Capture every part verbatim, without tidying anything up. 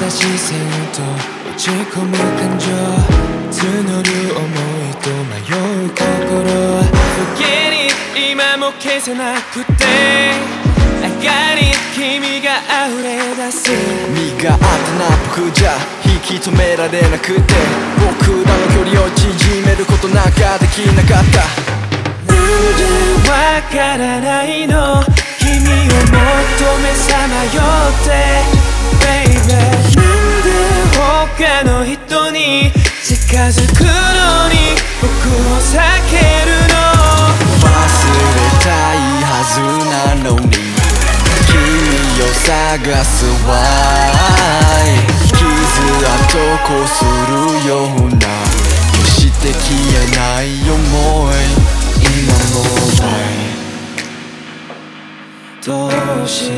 な視線と落ち込む感情、募る想いと迷う心。 Forget it 今も消せなくて、上がり君が溢れ出す。 身があったな僕じゃ引き止められなくて、僕らの距離を縮めることなんかできなかった。 なんでわからないの、君を求めさまよって Baby。 なんで他の人に近づくのに僕を避けるの。 忘れたいはずなのに君を探すわい。傷跡こするような決して消えない想い、今もない。 どうして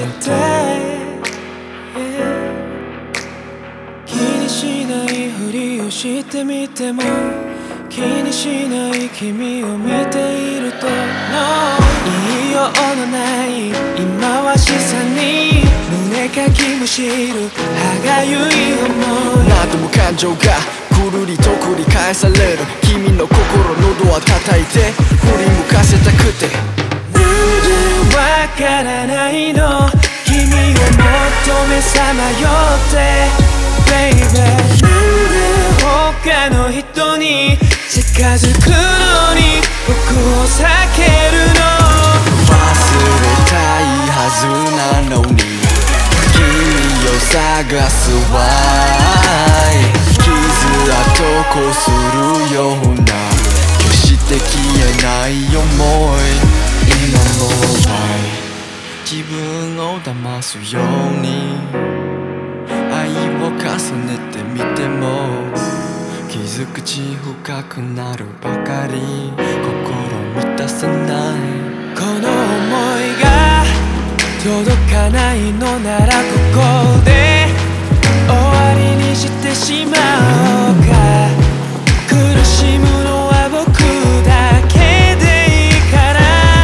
、yeah、気にしないふりをしてみても気にしない君を見ていると No 言いようのない今は示唆に胸かきむしる歯がゆい思い。 何度も感情がぐるりと繰り返される、君の心のドア叩いて振り向かせたくて。 なんでわからないの、君を求めさまよって Baby。 なんで他の人に近づくのに僕を避けるの。 忘れたいはずなのに君を探すわい。傷跡こするような決して消えない想い、今もない。自分を騙すように愛を重ねてみても傷口深くなるばかり、心満たさない。 この想いが届かないのならここで終わりにしてしまおうか。苦しむのは僕だけでいいから。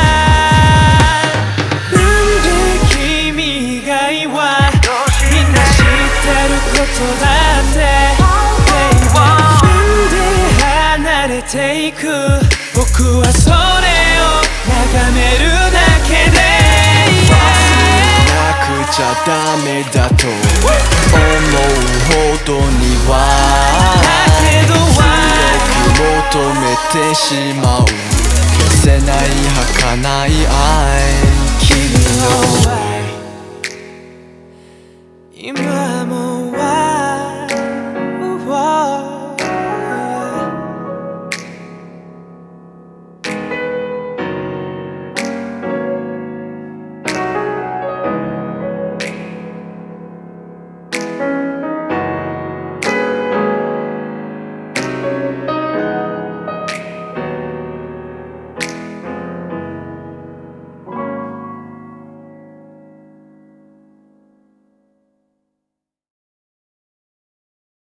なんで君以外はみんな知ってることだって、なんで離れていく僕はそれを眺めるだけで、 忘れなくちゃダメだと思うほどにはだけど強く求めてしまう消せない儚い愛。